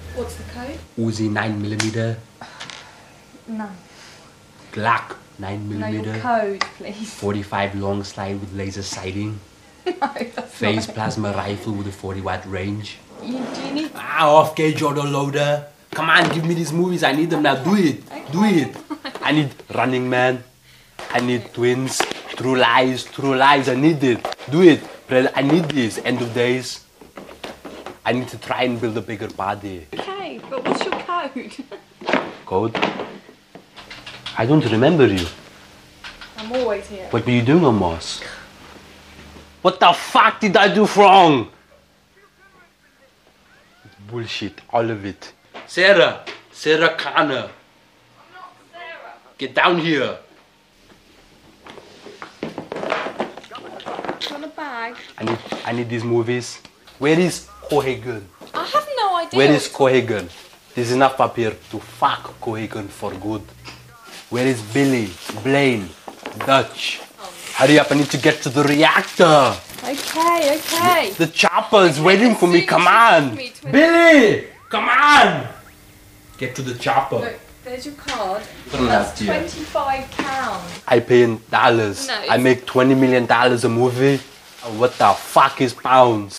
What's the code? Uzi 9mm. No. Glock No, 9mm. your code, please. 45 long slide with laser sighting. No, that's Phase not it. plasma rifle with a 40-watt range. Do you need... Off-gauge autoloader. Come on, give me these movies. I need them now. Do it. Okay. Do it. I need Running Man. I need Twins. True Lies. True Lies. I need it. Do it. I need this. End of Days. I need to try and build a bigger body. Okay, but what's your code? Code? I don't remember you. I'm always here. What were you doing on Mars? What the fuck did I do wrong? Bullshit, all of it. Sarah Connor. I'm not Sarah. Get down here. Do you want a bag? I need these movies. Where is Cohagen? I have no idea. Where is Cohagen? There's enough up here to fuck Cohagen for good. Where is Billy, Blaine, Dutch? Hurry up, I need to get to the reactor. Okay. The chopper is waiting for me, soon come as you on. give me 20 Billy, come on. Get to the chopper. Look, there's your card. Put it That's out here. £25. I pay in dollars. No, I make $20 million a movie. What the fuck is pounds?